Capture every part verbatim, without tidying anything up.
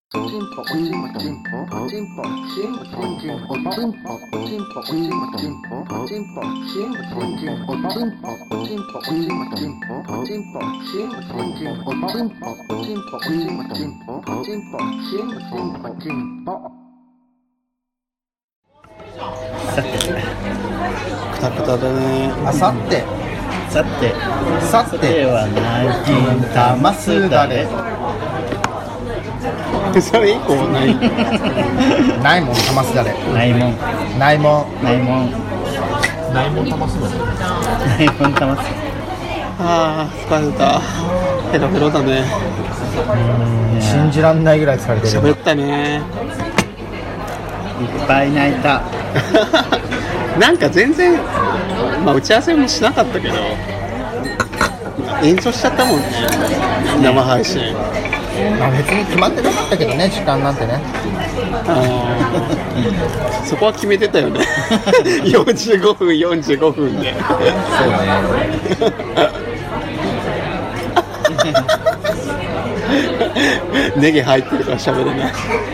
さてくたくただね。 あさってさてさてはない金玉すだれ。 それ以降はないないもん玉すだれないもんないもんないもんないもん玉すだれ。 ないもん玉す。 あー疲れた。ヘロヘロだね。 信じらんないぐらい疲れてる。 喋ったね。 いっぱい泣いた。 なんか全然、まあ、打ち合わせもしなかったけど延長しちゃったもんね、生配信。 まあ、別に決まってなかったけどね、時間なんてね。 あそこは決めてたよね。よんじゅうごふんよんじゅうごふんで。 そうね。 ネギ入ってるから喋れない。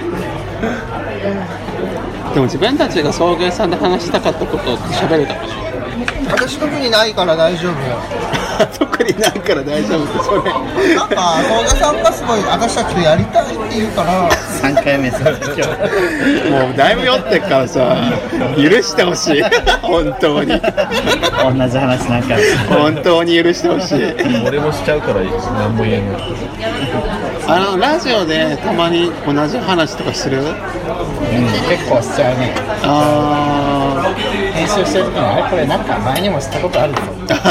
でも自分たちが送迎さんで話したかったことって喋れたかな。 私特にないから大丈夫。 特にないから大丈夫ってそれ。 なんか送迎さんがすごい私たちとやりたいって言うからさんかいめそれ今日もうだいぶ酔ってっからさ、許してほしい。本当に同じ話なんか本当に許してほしい。 俺もしちゃうから何も言えない。 あのラジオでたまに同じ話とかする？ うん、結構しちゃうね。 あ編集してる時にあれこれなんか前にもしたことあるぞ。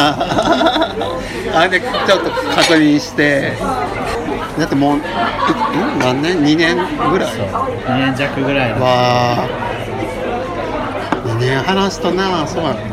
あれでちょっと確認して、だってもう何年？にねんぐらい？ にねん弱ぐらいだ。 わー、にねん話すとな。そうだ、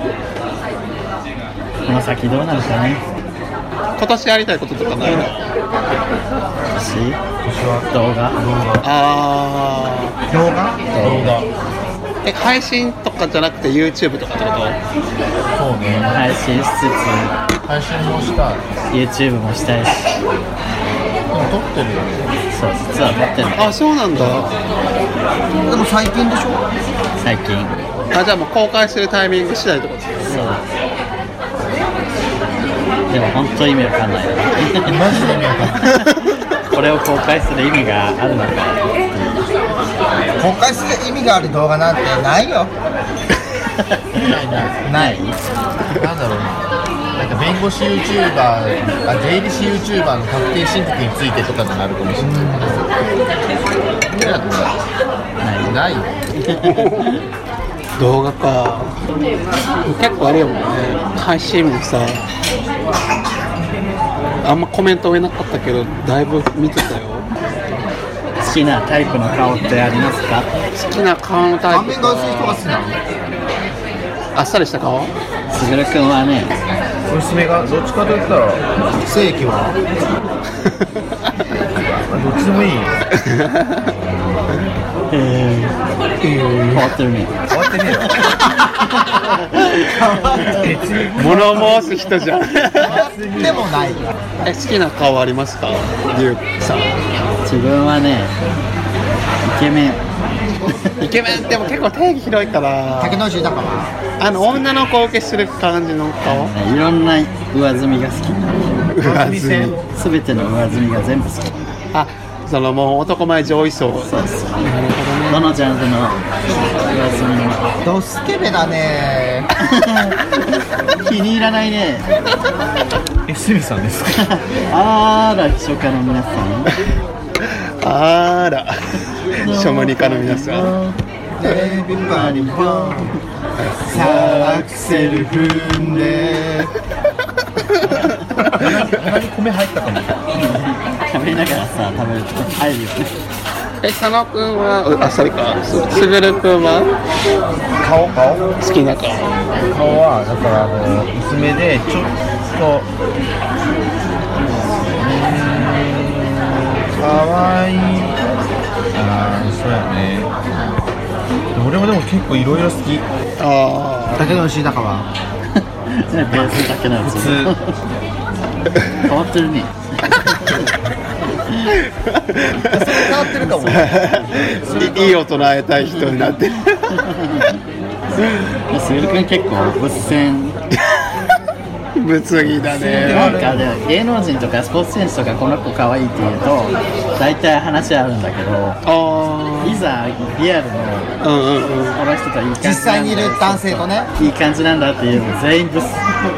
この先どうなるかね。 今年やりたいこととかないの？ 私動画あ動画？ 動画。 ー、え、配信とかじゃなくて YouTube とかってこと？ そうね。 配信しつ配信もしたい。 つ YouTube もしたいし。 でも撮ってるよね。 そう実は撮ってる。 あ、そうなんだ。 でも最近でしょ？ 最近あ、じゃあもう公開するタイミング次第ってこと？ そうでも本当意味わかんない。 マジで見ようか。 これを公開する意味があるのか。 公開する意味がある動画なんてないよ。 ない。 なんだろうな。なんか弁護士 YouTuber、あ、税理士 YouTuber の確定申告についてとかになるかもしれないけど。ない。ないよ。 動画か。結構あれよもんね、配信もさ、あんまコメント言えなかったけどだいぶ見てたよ。 好きなタイプの顔ってありますか？ 好きな顔のタイプ顔面が薄い人が好きなの？ あっさりした顔？ すぐるくんはね、 娘がどっちかと言ったら正規は？ どっちでもいい。 えー、変わってるね。 変わってねえよ。 物申す人じゃん。 でもない。 え、好きな顔ありますか？リュウさん。 自分はね、イケメン。 イケメンっても結構定義広いから竹野内豊は？ あの女の子受けする感じの顔？ いろんな上積みが好き。 上積み。 すべての上積みが全部好き。 あ、そのもう男前上位層。 そうです。なるほどね。どのジャンルの上積みも。 ドスケベだね。 気に入らないね。 え、すみさんですか？ あーら、初夏の皆さん。 あーら、ショムニカの皆さん。 エビバディボン。さあアクセル踏んで。 鼻に米入ったかも。 食べながらさ、食べると入るよね。 え、佐野くんは、あっさりか。すぐるくんは顔顔好きな顔。 顔はだからあの薄めでちょっとかわいい。あー、そうやね。俺もでも結構いろいろ好き。 あ竹野内豊は？ ベースだけなんです普通。 変わってるね。 それ変わってるってるかもいいを捉えたい人になってるすぐるくん結構物戦物議だね。 なんかで芸能人とかスポーツ選手とかこの子可愛いって言うと大体話あるんだけど、 あいざリアルのあ、うんうんうん。 この人といい感じなんだ実際にいる男性とね。 いい感じなんだっていうの全員ブス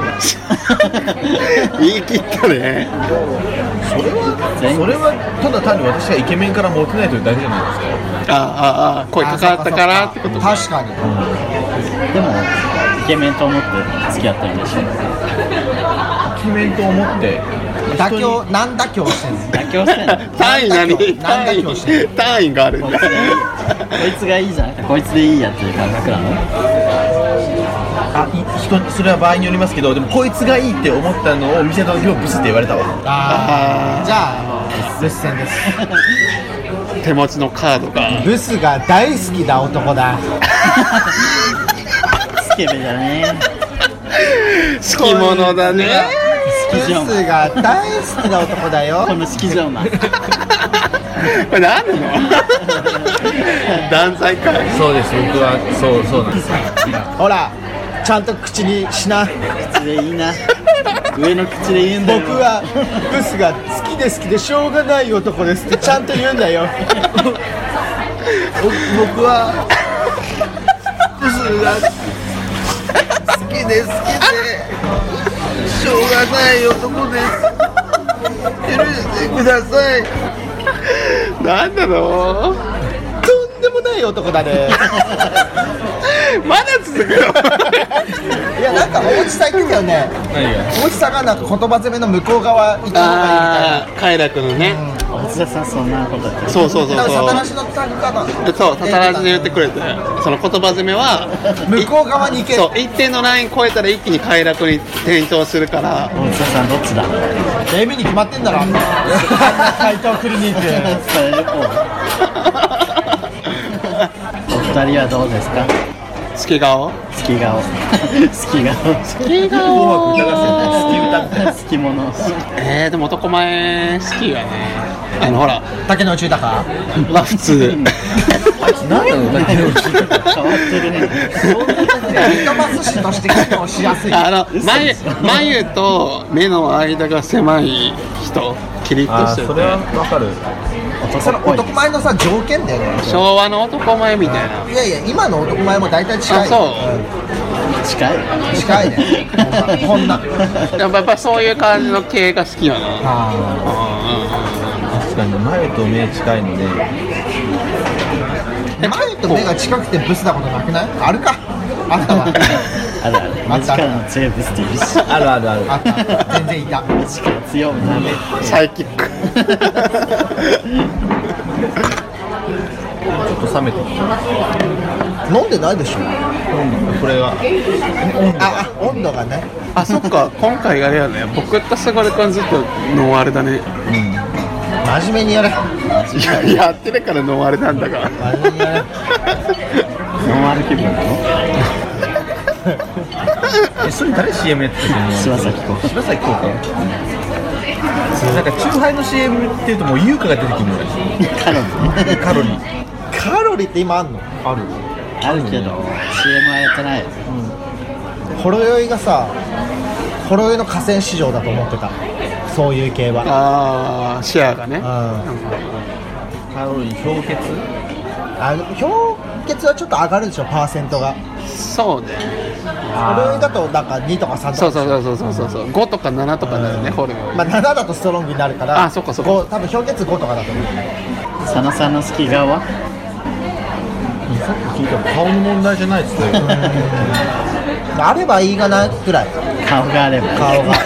言い切ったね。 それは全員それはただ単に私がイケメンからモテないというだけじゃないですか。 ああああ、声かかったからってことか。 確かに。 でもイケメンと思って付き合ってるんでしょ。 イケメンと思って妥協、何妥協してんの？ 妥協してんの単位何？ 何単だ今日位単位があるんだ。 こいつがいいじゃなくてこいつでいいやっていう感覚なの。 あい人それは場合によりますけど、でもこいつがいいって思ったのを見せた時もブスって言われたわ。 ああ、じゃあもうブス戦です。 手持ちのカードが。 ブスが大好きな男だ。 スケベだね。 好き者だね。 好きじゃんブスが大好きな男だよ。 この式場マンこれ何なの？断罪か。 そうです、僕はそうそうなんですよ。 ほら、ちゃんと口にしな。 口でいいな。上の口で言うんだよ。 僕はブスが好きで好きでしょうがない男ですってちゃんと言うんだよ。 僕はブスが好きで好きでしょうがない男です。許してください。 なんだろう。 とんでもない男だね。 まだ続くの？ いや、なんか大内さん言ってたよね。 何が？ 大内さんがなんか言葉攻めの向こう側行った方がいいみたいな。 ああ、快楽のね。 松田さんそんなこと言ってる。 そうそうそう多分サタラそシのタグかな。 う。そう、たたらじで言ってくれて、その言葉攻めは向こう側に行ける。 そう、一定のライン超えたら一気に快楽に転調するから。 松田さんどっちだ。 エミに決まってんだろ。海東クリニック。 それでこう。お二人はどうですか。 好き顔？ 好き顔。好き顔。 好き顔。 紅白歌合戦で好き歌みたいな。 好き者。 えー、でも男前好きがね。あのほら、 竹野内豊。 は普通。 何なの？ 変わってるね。 リトマス紙として機能しやすい。 あの眉眉と目の間が狭い人、キリッとしてて。 それはわかる。 その男前のさ条件だよね。 昭和の男前みたいな。 いやいや、今の男前も大体近い。 あ、そう。 近い。 近いね。こんな。 やっぱそういう感じの系が好きやな。 あ確かに前と目近いので。 あ。前と目が近くてブスなことなくない？あるか。あったわ。 あるある。目力の強いブスっているし。 あるあるある。 あった。全然いた。 目力強いもんね。 サイキック。 ちょっと冷めてきた。 飲んでないでしょ。 これはあ、あ、温度がね。 あ、そっか。今回あれやね。僕とすがるくんずっとノンアルだね。 真面目にやれ。 いや、やってるからノンアルなんだが。 真面目にやれ。 ノンアル気分なの？ え、それ誰 シーエム やってるの？ 柴咲コウ。 柴咲コウか。なんかチューハイの シーエム っていうともう優香が出てくるんだよ。 カロリー。 カロリーカロリーって今あんの？ ある。 あるけど シーエム はやってない。 ほろ酔いがさ、ほろ酔いの河川市場だと思ってた。そういう系は。 ああ、シェアがね。 うん。 カロリー氷結？ あの氷結はちょっと上がるでしょ、パーセントが。 そうね。 ほろ酔いだとなんかにとかさんとか。 そうそうそうそうそうそう。ごとかななとかなるね、ホルモン。 まあななだとストロングになるから。 あ、そっかそっかご多分氷結ごとかだと思う。 佐野さんの好き顔は？ さっき聞いた顔の問題じゃないっつって。 あればいいがなくらい。 顔があれば。 顔が。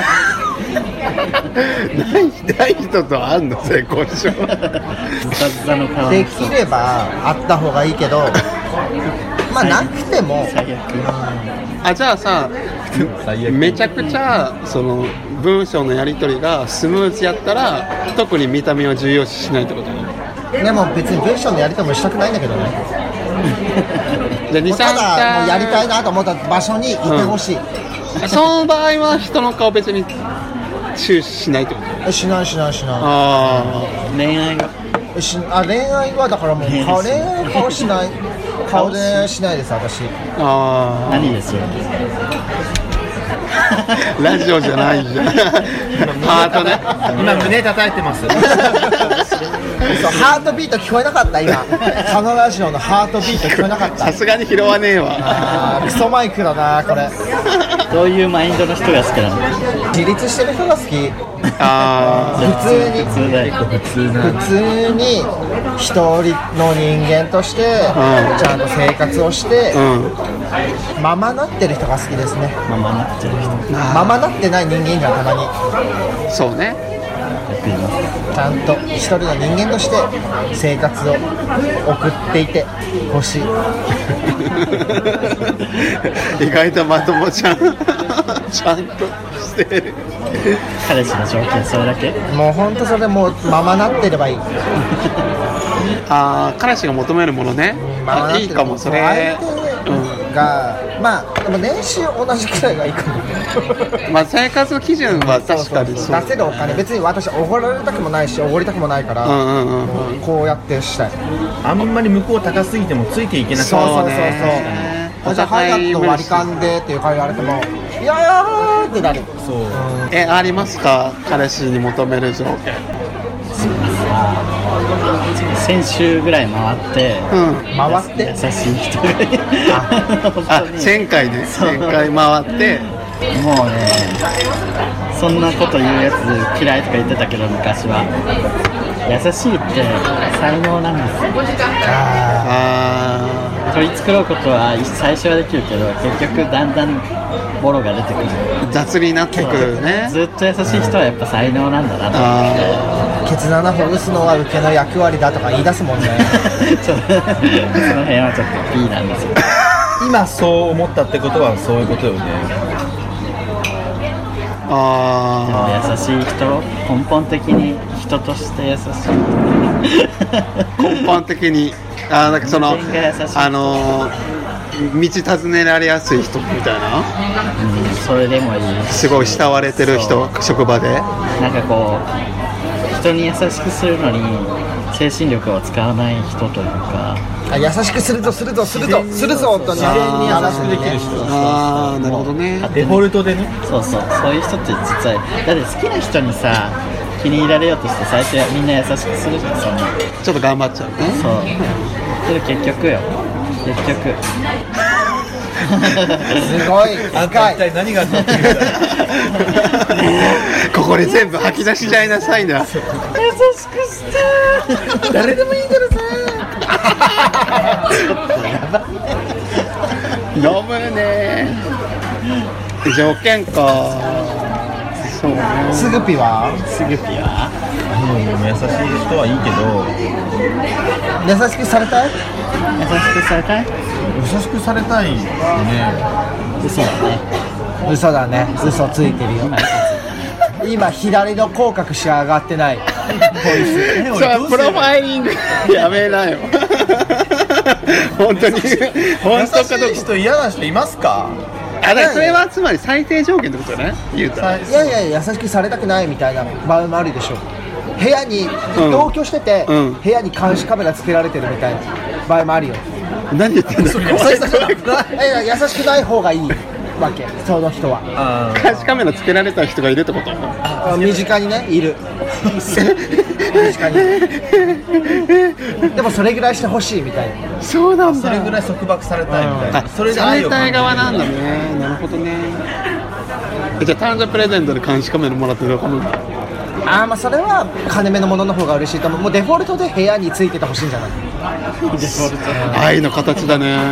ないない人とあんの成功しょ。 ズタズタの顔。 できればあった方がいいけど、まあなくても。 最悪。 あ、じゃあさ、 最悪。 めちゃくちゃその文章のやり取りがスムーズやったら特に見た目は重要視しないってことね。 でも別に文章のやり取りもしたくないんだけどね。 じゃあに、さんただもうやりたいなと思った場所にいてほしい。 うん、その場合は人の顔別に注視しないってこと？ えしないしないしない。 あ恋愛は？ しあ恋愛はだからもう恋愛顔恋愛の顔しない顔でしないです私。 あ何ですよあラジオじゃないじゃんハートね今胸叩いてますそうハートビート聞こえなかった今このラジオのハートビート聞こえなかったさすがに拾わねえわあークソマイクだなこれ。 どういうマインドの人が好きなの？ 自立してる人が好き。 あ普通に普通だよ普通な普通に一人の人間としてうんちゃんと生活をしてあうんままなってる人が好きですね。 ままなってる人ままなってない人間じゃんたまにそうねよくいますちゃんと一人の人間として生活を送っていてほしい。 意外とまともちゃんちゃんとしてる彼氏の条件それだけ？ もうほんとそれもうままなってればいい。 ああ彼氏が求めるものねままなってるあいいかもそれ相手が、まあでも年収同じくらいがいいかも。 まあ生活基準は確かにそう出せるお金別に私おごられたくもないしおごりたくもないから、 うんうんうんうんこうやってしたい。 あんまり向こう高すぎてもついていけなくそうそうそうそうねあじゃあハイアットの割り勘でっていう会話言われてもいやいやーってなる。 そうえありますか彼氏に求める条件先週ぐらい回ってうん回って優しい人がいる本あ当にせんかいねそうせんかい回ってもうねそんなこと言うやつ嫌いとか言ってたけど昔は優しいって才能なんですよ。 ああ取り繕うことは最初はできるけど結局だんだんボロが出てくる。 ー雑になってくるねずっと優しい人はやっぱ才能なんだなと思あーケツの穴ほぐすのは受けの役割だとか言い出すもんね。 ってちょっとその辺はちょっと B なんですよ。 今そう思ったってことはそういうことよね。 でもあ優しい人根本的に人として優しいあ根本的にあーなんかその人間が優しいあのー道尋ねられやすい人みたいなうんそれでもいいしすごい慕われてる人職場でなんかこう人に優しくするのに精神力を使わない人というかあ優しくするとするとするとするぞと自然に優しくできる人ああなるほどねデフォルトでね。 そうそうそういう人って実はだって好きな人にさ気に入られようとして最初はみんな優しくするじゃんそんなちょっと頑張っちゃうねそうけど結局よ結局すごいあんた深い。 一体何があったって言うんだここで全部吐き出しちゃいなさいな優しくして誰でもいいからさ飲むね条件かそうねすぐピはすぐピはもう優しい人はいいけど優しくされたい。 優しくされたい優しくされたいよね。 嘘だね嘘だね嘘ついてるよ。今左の口角しか上がってない。こいつそうプロファイリングやめなよ本当に本当かどうか優しい人嫌な人いますか？ あだからそれはつまり最低条件ってことね言うたらいやいやいや優しくされたくないみたいな場合もあるでしょ。部屋にうん同居してて、 うん部屋に監視カメラつけられてるみたいな場合もあるよ。 何言ってんだ優しくない優しくない方がいいわけその人は。 あー監視カメラつけられた人がいるってことあ身近にねいる身近にでもそれぐらいしてほしいみたいな。 そうなんだそれぐらい束縛されたいみたいな。 あそれで愛を感じるされたい側なんだねなるほどねえじゃあ誕生日プレゼントで監視カメラもらって喜ぶんだあーまあそれは金目のものの方が嬉しいと思う。もうデフォルトで部屋についててほしいんじゃない。 デフォルト愛の形だね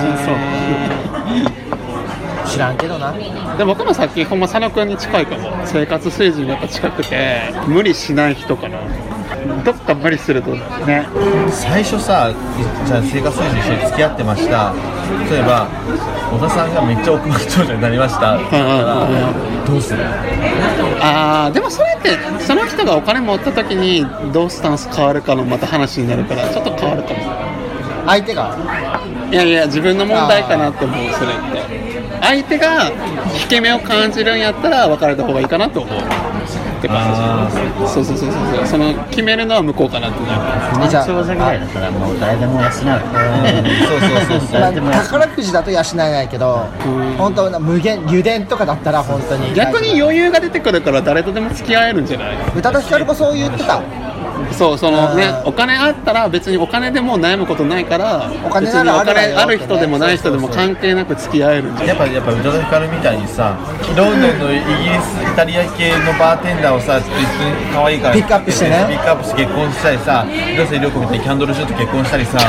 知らんけどな。 で僕もさっきほんま佐野くんに近いかも生活水準がやっぱ近くて無理しない人かなどっか無理するとね最初さじゃあ生活水準一緒に付き合ってました。例えば小田さんがめっちゃ億万長者になりましたって言ったらどうする？ あーでもそれってその人がお金持った時にどうスタンス変わるかのまた話になるからちょっと変わるかも相手がいやいや自分の問題かなって思うそれって相手が引け目を感じるんやったら別れた方がいいかなと思うって感じ。そうそうそうそう、その決めるのは向こうかなってなる。 じゃあ長者ぐらいだったらもう誰でも養う。そうそうそうそう。 誰でも養う。 宝くじだと養えないけど、本当無限油田とかだったら本当に逆に余裕が出てくるから誰とでも付き合えるんじゃない？ 宇多田ヒカルもそう言ってた。 そうそのね、 うんお金あったら別にお金でもう悩むことないから、 お金ならあるわよ別にお金ある人でもない人でも関係なく付き合えるんじゃない？ やっぱやっぱ宇多田ヒカルみたいにさ、ロンドンのイギリスイタリア系のバーテンダーをさ、ちょっと一緒に可愛いからピックアップしてねピックアップして結婚したりさ、広末涼子みたいにキャンドルシューと結婚したりさ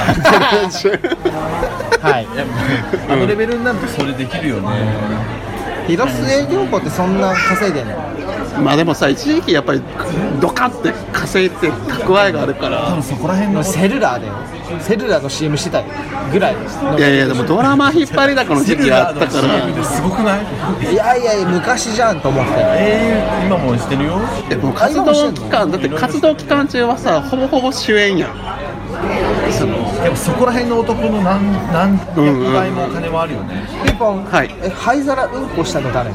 はい。 やっぱあのレベルになるとそれできるよね。 広末涼子ってそんな稼いでんの？ まあでもさ、一時期やっぱりドカって稼いで蓄えがあるから。 そこら辺のセルラーだよ。セルラーの シーエム してたぐらいです。 いやいやでもドラマ引っ張りだこの時期あったから。 すごくない？ いやいやいや昔じゃんと思って。 えー、今もしてるよ。 でも活動期間だって活動期間中はさ、ほぼほぼ主演やん。 そのでもそこら辺の男の何何百倍もお金もあるよね。 ピンポン。 はい。 え灰皿うんこしたの誰？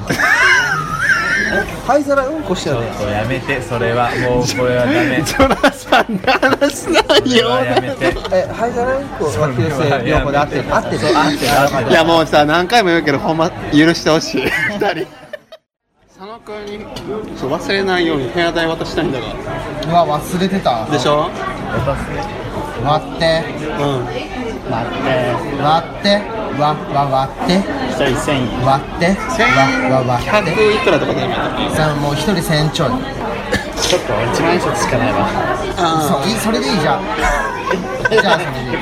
灰皿うんこしたのね。 やめて、それはもうこれはダメ。 ジョナサンの話ないよ。 やめて。 え灰皿うんこは広末涼子で合ってる合ってる合ってる合ってる。 いやもうさ、何回も言うけどほんま許してほしい。ふたり佐野くんにそう忘れないように部屋代渡したいんだが。 うわ忘れてた。 でしょ？ 割ってうん。 待って割ってわわ割って一人せんえん割って千わわ割って百いくらとかだよね。 さあもう一人千ちょい。 ちょっと俺一万円札しかないわ。 そういいそれでいいじゃん。じゃあそれで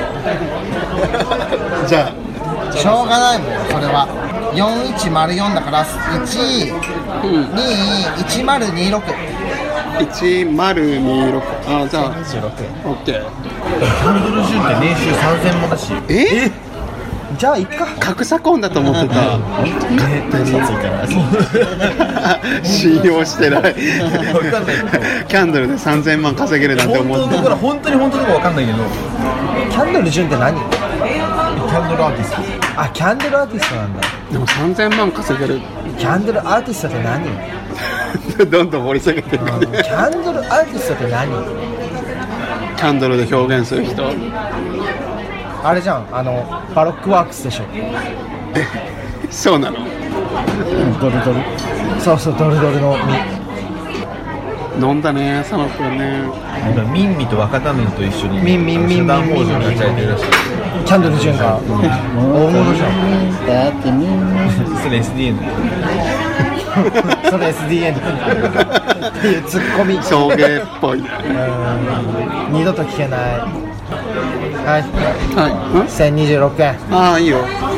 いい。 じゃあしょうがないもんそれは。よんいちまるよんだからいちにいちまるにろく。 いちまるにろく。あじゃあじゅうろくえん。 オッケー。 キャンドルジュンって年収さんぜんもんだし。 え？ じゃあいっか。 格差婚だと思ってた。 嘘ついたら信用してない。 わかんないけど。 キャンドルでさんぜんまん稼げるなんて思って本当のところ本当に本当のところわかんないけど。 キャンドルジュンって何？ キャンドルアーティスト。 あキャンドルアーティストなんだ。 でもさんぜんまん稼げる。 キャンドルアーティストって何？ どんどん掘り下げていくね。 キャンドルアーティストって何？ キャンドルで表現する人。 あれじゃんあのバロックワークスでしょ。 そうなの。 ドルドル。 そうそうドルドルの実。 飲んだね佐野くんね。 今ミンミと若田麺と一緒にミンミンミンミン社団法人を立ち上げてるらしい。 キャンドルジュンが大物じゃん。 だってみんなそれ エスディーエヌそれ エスディーエヌ っていうツッコミ。 送迎っぽいね。 うん二度と聞けない。はいはい。 せんにじゅうろくえん。 ああいいよ。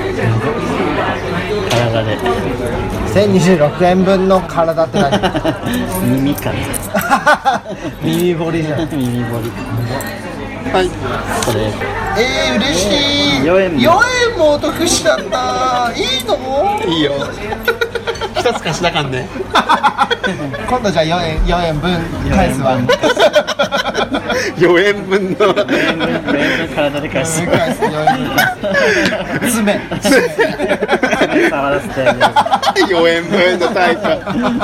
体でせんにじゅうろくえんぶんの体って何？ 耳かな。 耳彫りじゃん。 耳彫り。 はい。 これえー、嬉しい。 よえんもよえんもお得したんだ。いいの？ いいよ。一つ貸しだかんね。 今度じゃあよえん、よえんぶん返すわ。 よえんぶんのよえんぶん体で返す。 返すよえんぶん返す。爪。 触らせてあげる。 よえんぶんの対価。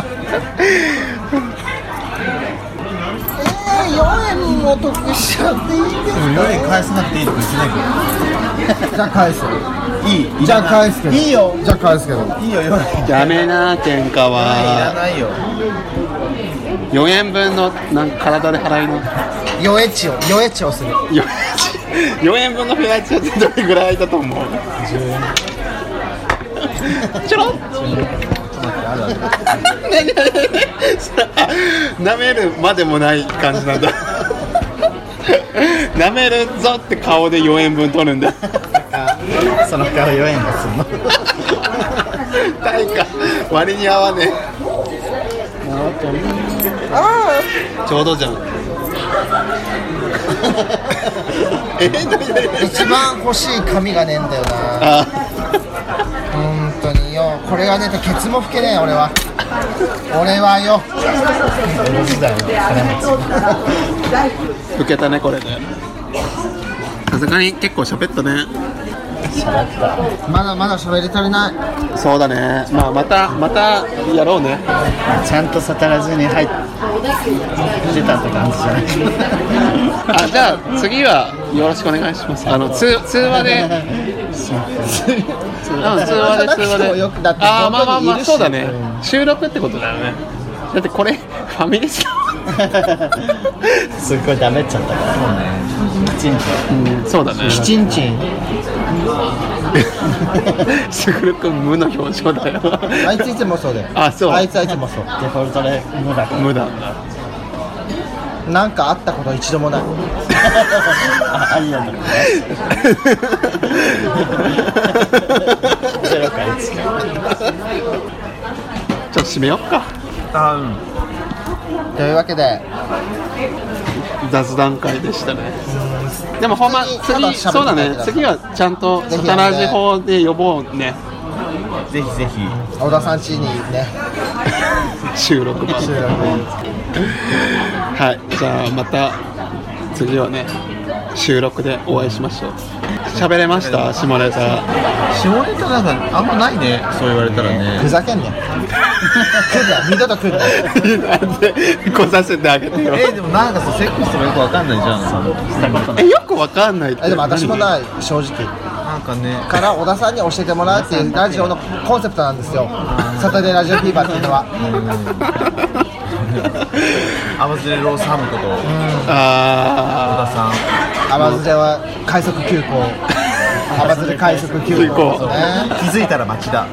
えー、よえんもお得しちゃっていいですか？ よえん返さなくていいとか言ってないけど。 じゃあ返す。 いい。 じゃあ返すけど。 いいよ。 じゃあ返すけど。 いいよよえん。 やめな喧嘩いらは。 ないよ。 よえんぶんのなんか体で払いの。 よえちを、よえちをする。 よえんぶんのフェアチってどれぐらいだと思う？ちょろっ。なめるまでもない感じなんだ。なめるぞって顔でよえんぶん取るんだ。 その顔よえんがすんの。 対価割に合わねあえ。ちょうどじゃん。え何何あ、一番欲しい髪がねえんだよな。 あ本当によ。これがね、ケツも拭けねえ俺は。俺はよ。 江戸時代の金持ち。 受けたねこれで。さすがに結構喋ったね。 まだまだ喋り足りない。 そうだね、まあ、またまたやろうね。 ちゃんとサタラジに入ってたって感じじゃないあ、じゃあ次はよろしくお願いします。あの通通話でうん通話で通話でよくだってあーまあまあまあ本当にいるしそうだね、収録ってことだよね。だってこれファミレスすっごいダメっちゃったからきちんとうんそうだね。 チンチン。 すぐるくん無の表情だよあいついつもそうだよ。 あそうあいつはいつもそう。 デフォルトで無だから無だなんかあったこと一度もない。 あ、ありがとうゼロかいちかちょっと締めよっか。 あうんというわけで雑談会でしたね。でもほんま次次また喋ってそうだね、 ください次はちゃんとぜひサタラジ法で呼ぼうね。 ぜひぜひ小田さん家にね収録版収録。 はい、じゃあまた次はね収録でお会いしましょう。喋れました下ネタ。 下ネタなんかあんまないね、そう言われたらね。 ふざけんねん。来るな、二度と来るな。 なんで来させてあげてよ。 えーでもなんかさ、セックスとかよくわかんないじゃん。 したことないえよくわかんないって。 えでも私もない、正直。 なんかねから小田さんに教えてもらうっていうラジオのコンセプトなんですよ。サタデーラジオフィーバーっていうのは。 アバズレロースハムこと小あ田さん。 アバズレは快速急行。アバズレ快速急急行行ですね。 気づいたら町田。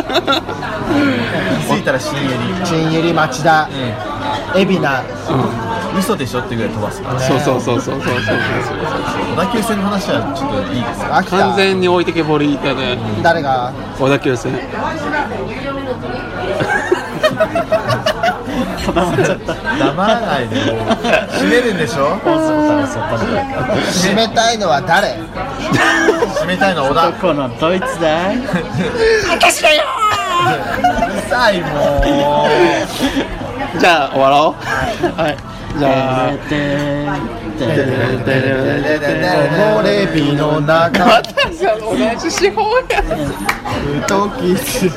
気づいたら新入新百合町田、海老名。 り。嘘でしょってぐらい飛ばすから。 あ、そうそうそうそうそうそうそうそう小田急線の話はちょっといいですか。 秋田。 完全に置いてけぼりいたね。 誰が小田急線。 固まっちゃった黙らないでよ。閉めるんでしょ。 ポーズボタン押しちゃったじゃないか締めたいのは誰？ 閉めたいのは小田。 どこのドイツだいうるさいもう。 じゃあ終わろう。はい。じゃあ。 ててて木漏れ日の中。 またさ同じ手法や。 太きす。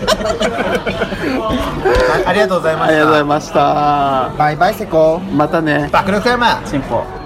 ありがとうございました。 ありがとうございました。 バイバイセコ。 またね。 爆力山。 チンポ